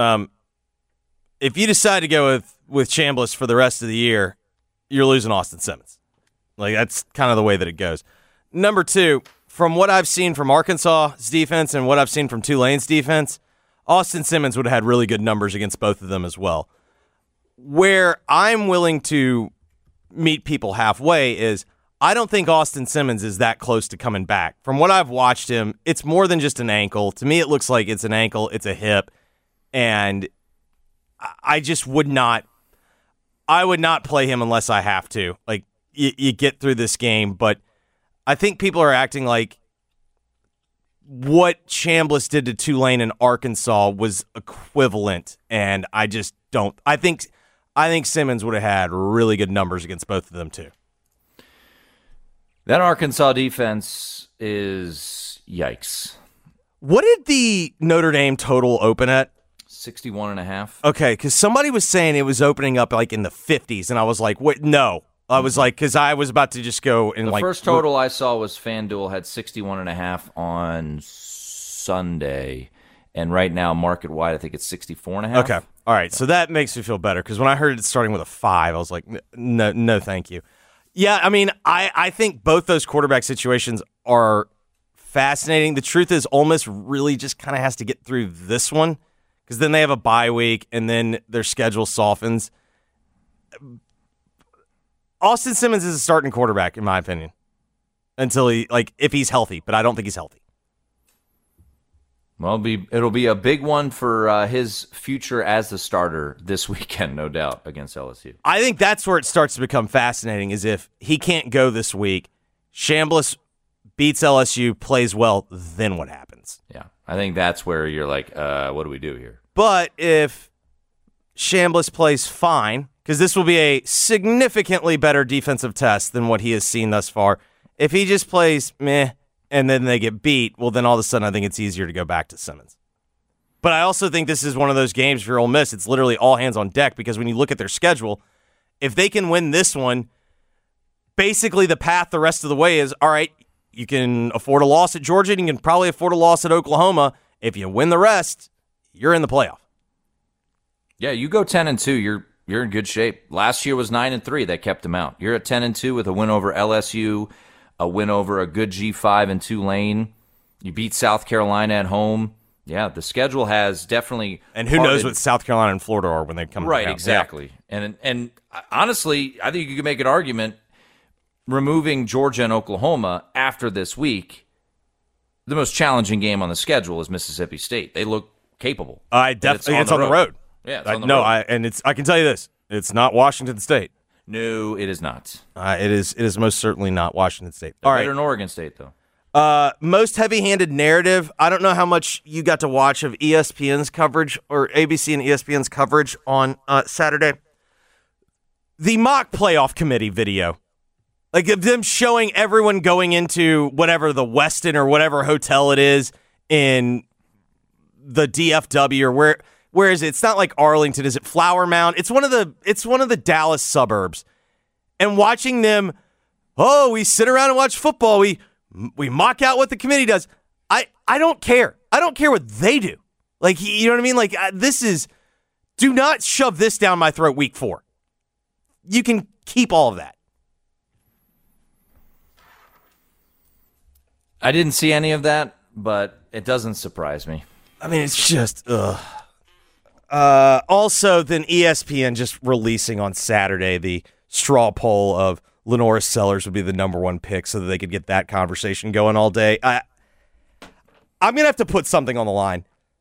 if you decide to go with Chambliss for the rest of the year, you're losing Austin Simmons. Like, that's kind of the way that it goes. Number two, from what I've seen from Arkansas's defense and what I've seen from Tulane's defense, Austin Simmons would have had really good numbers against both of them as well. Where I'm willing to meet people halfway is I don't think Austin Simmons is that close to coming back. From what I've watched him, it's more than just an ankle. To me, it looks like it's an ankle, it's a hip, and I just would not play him unless I have to. Like, you get through this game, but I think people are acting like what Chambliss did to Tulane and Arkansas was equivalent, and I just don't. I think Simmons would have had really good numbers against both of them too. That Arkansas defense is yikes. What did the Notre Dame total open at? 61.5. Okay, because somebody was saying it was opening up like in the 50s, and I was like, "What? No." I was like, because I was about to just go and the first total I saw was FanDuel had 61.5 on Sunday, and right now market wide I think it's 64.5. Okay, all right, so that makes me feel better because when I heard it starting with a 5, I was like, no, thank you. Yeah, I mean, I think both those quarterback situations are fascinating. The truth is, Ole Miss really just kind of has to get through this one because then they have a bye week and then their schedule softens. Austin Simmons is a starting quarterback, in my opinion, until if he's healthy, but I don't think he's healthy. Well, it'll be a big one for his future as the starter this weekend, no doubt, against LSU. I think that's where it starts to become fascinating, is if he can't go this week, Chambliss beats LSU, plays well, then what happens? Yeah, I think that's where you're like, what do we do here? But if Chambliss plays fine, because this will be a significantly better defensive test than what he has seen thus far. If he just plays meh and then they get beat, well, then all of a sudden I think it's easier to go back to Simmons. But I also think this is one of those games for Ole Miss. It's literally all hands on deck because when you look at their schedule, if they can win this one, basically the path the rest of the way is, all right, you can afford a loss at Georgia and you can probably afford a loss at Oklahoma. If you win the rest, you're in the playoff. Yeah, you go 10-2, you're in good shape. Last year was 9-3. That kept him out. You're at 10-2 with a win over LSU, a win over a good G5 in Tulane. You beat South Carolina at home. Yeah, the schedule has definitely. And who knows what South Carolina and Florida are when they come right, down. exactly. Yeah. And honestly, I think you could make an argument removing Georgia and Oklahoma after this week. The most challenging game on the schedule is Mississippi State. They look capable. It's on the road. Yeah, it's on the road. I can tell you this: it's not Washington State. No, it is not. It is most certainly not Washington State. All right, better than Oregon State though. Most heavy-handed narrative. I don't know how much you got to watch of ESPN's coverage or ABC and ESPN's coverage on Saturday. The mock playoff committee video, like of them showing everyone going into whatever the Westin or whatever hotel it is in the DFW or where is it? It's not like Arlington. Is it Flower Mound? It's one of the Dallas suburbs. And watching them, we sit around and watch football. We mock out what the committee does. I don't care. I don't care what they do. Like, you know what I mean? Like, do not shove this down my throat week 4. You can keep all of that. I didn't see any of that, but it doesn't surprise me. I mean, it's just, also, then ESPN just releasing on Saturday the straw poll of Lenora Sellers would be the number 1 pick so that they could get that conversation going all day. I'm going to have to put something on the line.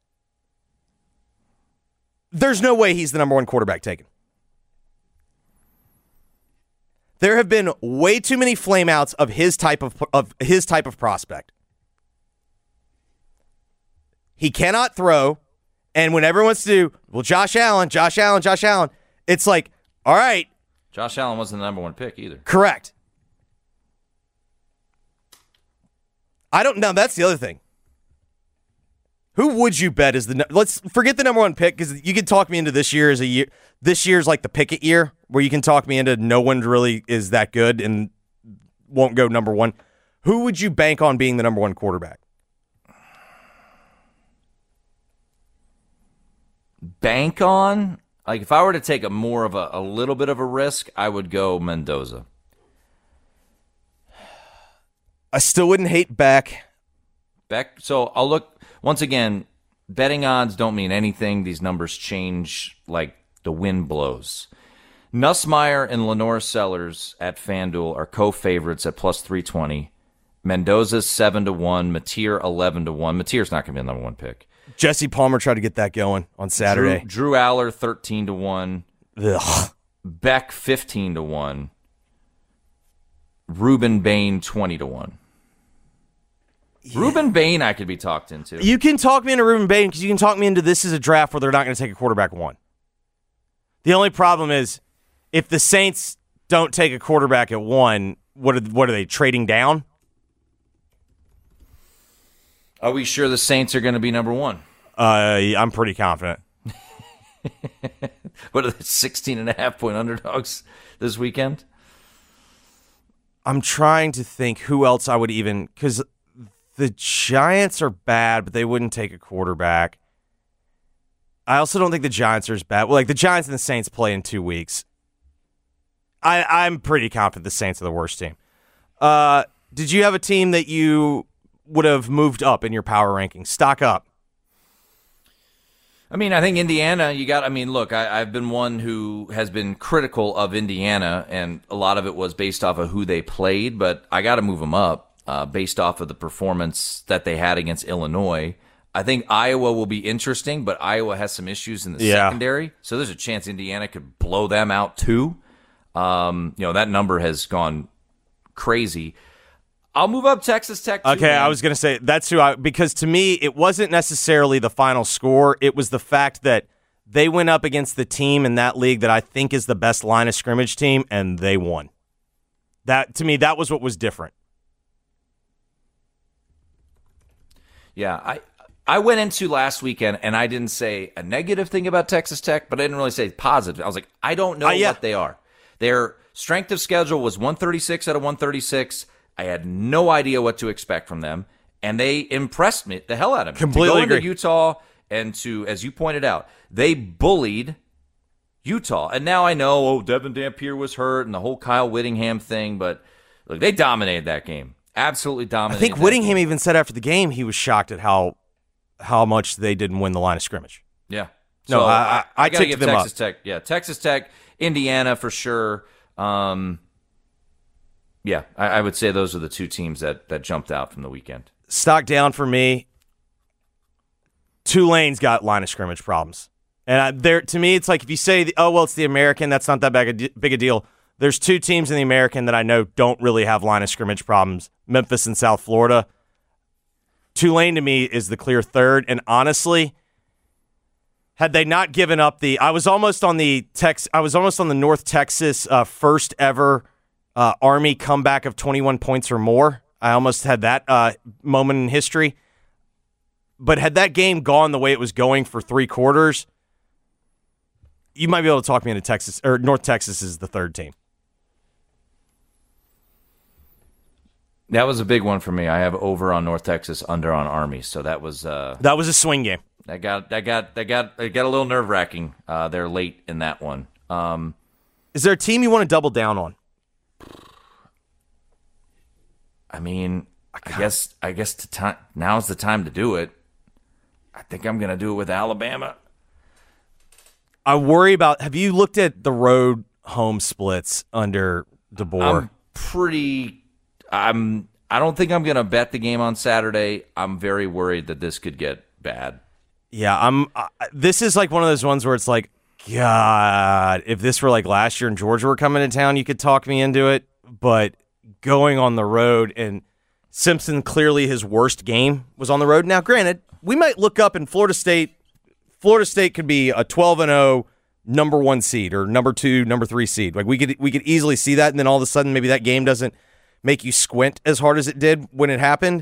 There's no way he's the number 1 quarterback taken. There have been way too many flameouts of his type of prospect. He cannot throw. And when everyone wants to do, well, Josh Allen, it's like, all right. Josh Allen wasn't the number 1 pick either. Correct. I don't know. That's the other thing. Who would you bet is let's forget the number 1 pick because you can talk me into this year as a year. This year's like the Pickett year where you can talk me into no one really is that good and won't go number 1. Who would you bank on being the number 1 quarterback? Bank on? Like, if I were to take a little bit of a risk, I would go Mendoza. I still wouldn't hate Beck. So I'll look, once again, betting odds don't mean anything. These numbers change like the wind blows. Nussmeier and Lenore Sellers at FanDuel are co-favorites at plus 320. Mendoza's 7-1. Mateer 11-1. Mateer's not going to be the number 1 pick. Jesse Palmer tried to get that going on Saturday. Drew Aller 13-1. Ugh. Beck 15-1. Ruben Bain 20-1. Ruben Bain I could be talked into. You can talk me into Ruben Bain because you can talk me into this is a draft where they're not going to take a quarterback 1. The only problem is if the Saints don't take a quarterback at 1, what are they trading down? Are we sure the Saints are going to be number 1? I'm pretty confident. What are the 16.5-point underdogs this weekend? I'm trying to think who else I would even, because the Giants are bad, but they wouldn't take a quarterback. I also don't think the Giants are as bad. Well, like the Giants and the Saints play in 2 weeks. I'm pretty confident the Saints are the worst team. Did you have a team that you would have moved up in your power rankings? Stock up. I mean, I think Indiana, look, I've been one who has been critical of Indiana, and a lot of it was based off of who they played, but I got to move them up based off of the performance that they had against Illinois. I think Iowa will be interesting, but Iowa has some issues in the secondary, so there's a chance Indiana could blow them out too. That number has gone crazy. I'll move up Texas Tech too. Okay, man. I was going to say that's because to me it wasn't necessarily the final score. It was the fact that they went up against the team in that league that I think is the best line of scrimmage team, and they won. That to me, that was what was different. Yeah, I went into last weekend and I didn't say a negative thing about Texas Tech, but I didn't really say positive. I was like, I don't know what they are. Their strength of schedule was 136 out of 136. I had no idea what to expect from them, and they impressed me the hell out of me. Completely to go agree. into Utah and to, as you pointed out, they bullied Utah. And now I know, Devin Dampier was hurt and the whole Kyle Whittingham thing, but look, they dominated that game. Absolutely dominated. I think Whittingham even said after the game he was shocked at how much they didn't win the line of scrimmage. Yeah. No, so I gotta ticked give them Texas up. Tech. Yeah, Texas Tech, Indiana for sure. Yeah, I would say those are the two teams that jumped out from the weekend. Stock down for me. Tulane's got line of scrimmage problems. And to me, it's like if you say, it's the American, that's not that big a deal. There's 2 teams in the American that I know don't really have line of scrimmage problems, Memphis and South Florida. Tulane, to me, is the clear third. And honestly, had they not given up I was almost on the North Texas first ever Army comeback of 21 points or more. I almost had that moment in history. But had that game gone the way it was going for 3 quarters, you might be able to talk me into Texas, or North Texas is the third team. That was a big one for me. I have over on North Texas, under on Army. So that was a swing game. That got a little nerve-wracking there late in that one. Is there a team you want to double down on? I mean, I guess now's the time to do it. I think I'm going to do it with Alabama. I worry about. Have you looked at the road home splits under DeBoer? I don't think I'm going to bet the game on Saturday. I'm very worried that this could get bad. Yeah, this is like one of those ones where it's like, God, if this were like last year and Georgia were coming to town, you could talk me into it. But going on the road, and Simpson, clearly his worst game was on the road. Now, granted, we might look up in Florida State could be a 12-0 number 1 seed or number 2, number 3 seed. Like we could easily see that, and then all of a sudden maybe that game doesn't make you squint as hard as it did when it happened.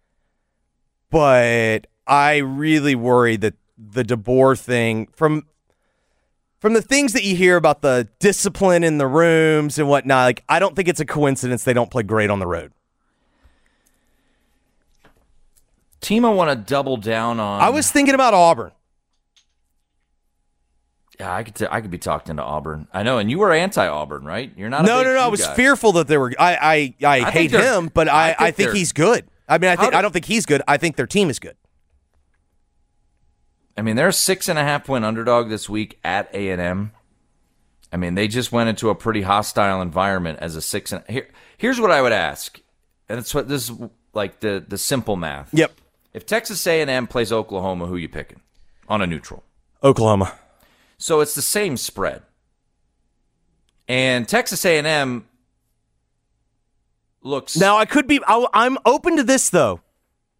But I really worry that the DeBoer thing, from the things that you hear about the discipline in the rooms and whatnot, like I don't think it's a coincidence they don't play great on the road. Team I want to double down on. I was thinking about Auburn. Yeah, I could be talked into Auburn. I know, and you were anti-Auburn, right? You're not. No. I was fearful that they were. I hate him, but I think he's good. I mean, I don't think he's good. I think their team is good. I mean, they're a 6.5-point underdog this week at A&M. I mean, they just went into a pretty hostile environment as a 6. Here's what I would ask, and this is like the simple math. Yep. If Texas A&M plays Oklahoma, who you picking on a neutral? Oklahoma. So it's the same spread. And Texas A&M looks... Now, I'm open to this, though.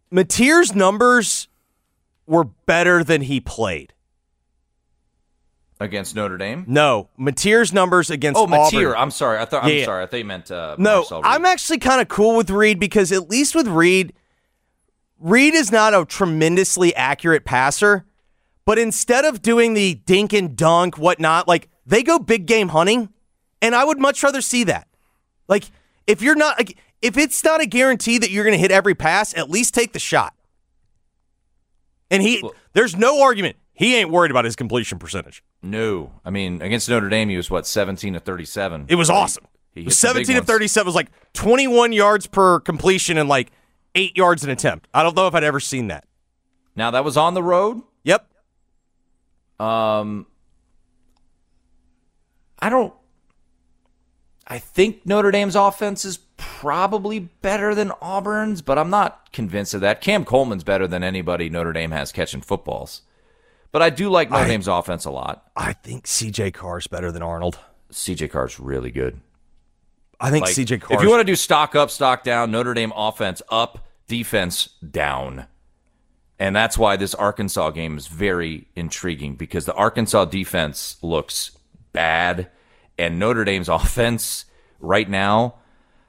Mateer's numbers were better than he played. Against Notre Dame? No, Mateer's numbers against Auburn. Mateer. I'm sorry. I thought you meant no, Marcel Reed. I'm actually kind of cool with Reed because at least with Reed is not a tremendously accurate passer, but instead of doing the dink and dunk, whatnot, like they go big game hunting, and I would much rather see that. Like if it's not a guarantee that you're going to hit every pass, at least take the shot. And there's no argument. He ain't worried about his completion percentage. No. I mean, against Notre Dame, he was, 17 of 37. It was awesome. He was 17 of 37. It was like 21 yards per completion and like 8 yards an attempt. I don't know if I'd ever seen that. Now, that was on the road? Yep. I think Notre Dame's offense is probably better than Auburn's, but I'm not convinced of that. Cam Coleman's better than anybody Notre Dame has catching footballs. But I do like Notre Dame's offense a lot. I think C.J. Carr's better than Arnold. C.J. Carr's really good. I think C.J. Carr. If you want to do stock up, stock down, Notre Dame offense up, defense down. And that's why this Arkansas game is very intriguing, because the Arkansas defense looks bad, and Notre Dame's offense right now,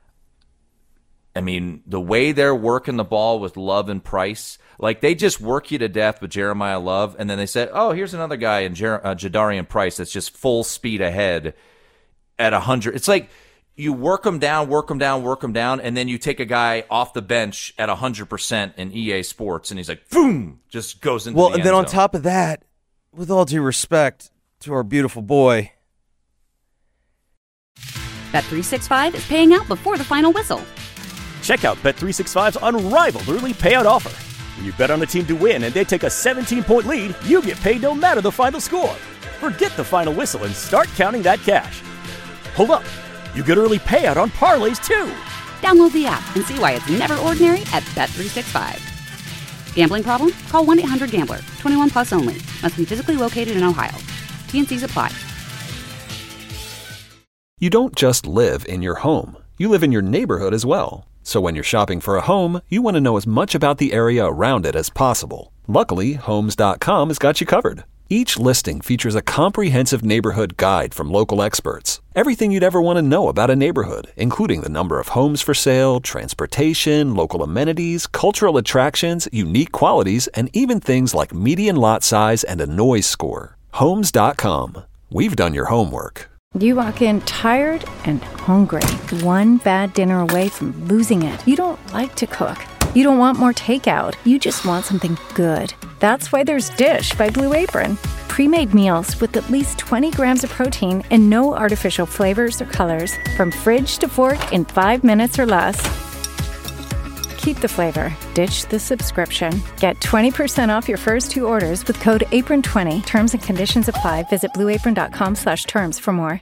I mean, the way they're working the ball with Love and Price, like they just work you to death with Jeremiah Love, and then they said, oh, here's another guy in Jadarian Price that's just full speed ahead at 100. It's like you work them down, and then you take a guy off the bench at 100% in EA Sports, and he's like, boom, just goes into the end and then on zone. top of that, with all due respect to our beautiful boy, Bet365 is paying out before the final whistle. Check out Bet365's unrivaled early payout offer. When you bet on a team to win and they take a 17-point lead, you get paid no matter the final score. Forget the final whistle and start counting that cash. Hold up. You get early payout on parlays, too. Download the app and see why it's never ordinary at Bet365. Gambling problem? Call 1-800-GAMBLER. 21 plus only. Must be physically located in Ohio. T&Cs apply. You don't just live in your home. You live in your neighborhood as well. So when you're shopping for a home, you want to know as much about the area around it as possible. Luckily, Homes.com has got you covered. Each listing features a comprehensive neighborhood guide from local experts. Everything you'd ever want to know about a neighborhood, including the number of homes for sale, transportation, local amenities, cultural attractions, unique qualities, and even things like median lot size and a noise score. Homes.com. We've done your homework. You walk in tired and hungry, one bad dinner away from losing it. You don't like to cook. You don't want more takeout. You just want something good. That's why there's Dish by Blue Apron. Pre-made meals with at least 20 grams of protein and no artificial flavors or colors. From fridge to fork in 5 minutes or less. Keep the flavor. Ditch the subscription. Get 20% off your first 2 orders with code APRON20. Terms and conditions apply. Visit blueapron.com/terms for more.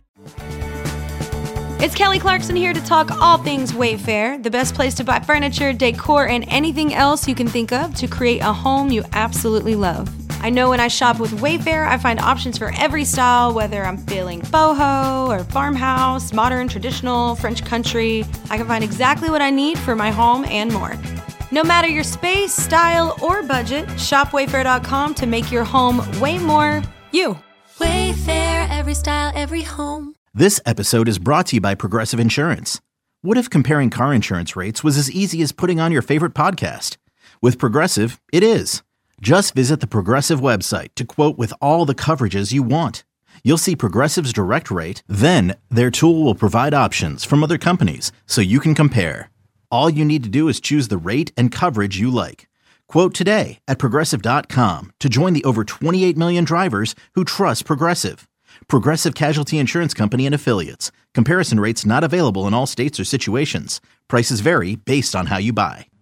It's Kelly Clarkson here to talk all things Wayfair, the best place to buy furniture, decor, and anything else you can think of to create a home you absolutely love. I know when I shop with Wayfair, I find options for every style, whether I'm feeling boho or farmhouse, modern, traditional, French country. I can find exactly what I need for my home and more. No matter your space, style, or budget, shop Wayfair.com to make your home way more you. Wayfair, every style, every home. This episode is brought to you by Progressive Insurance. What if comparing car insurance rates was as easy as putting on your favorite podcast? With Progressive, it is. Just visit the Progressive website to quote with all the coverages you want. You'll see Progressive's direct rate, then their tool will provide options from other companies so you can compare. All you need to do is choose the rate and coverage you like. Quote today at Progressive.com to join the over 28 million drivers who trust Progressive. Progressive Casualty Insurance Company and Affiliates. Comparison rates not available in all states or situations. Prices vary based on how you buy.